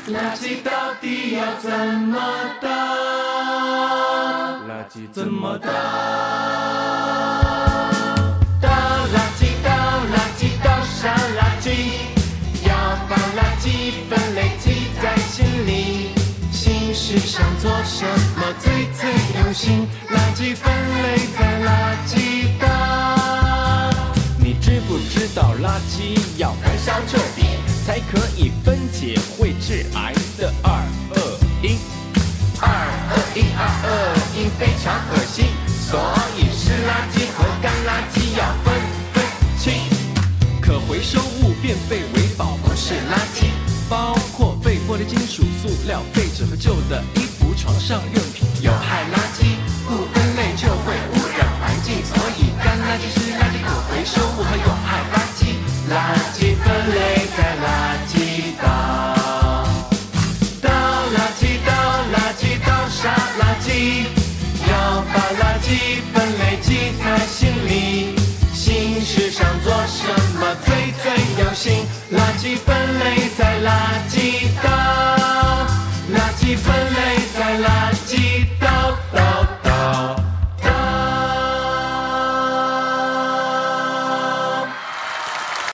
垃圾到底要怎么倒？垃圾怎么倒？倒垃圾，倒垃圾，倒上垃圾，要把垃圾分类记在心里。新时尚做什么最流行？垃圾分类在垃圾倒。你知不知道垃圾要燃烧彻底，才可以分解会致癌的二恶英。221非常恶心，所以湿垃圾和干垃圾要分清。可回收物变废为宝，不是垃圾，包括废玻璃、金属、塑料、废纸和旧的衣服、床上用品。有害垃圾不分类就会污染环境，所以干垃圾、湿垃圾、可回收物和有害垃圾，垃圾分类在垃圾倒。倒垃圾，倒垃圾，倒上垃圾，要把垃圾分类记在心里。新时尚做什么最流行？垃圾分类在垃圾倒，垃圾分类。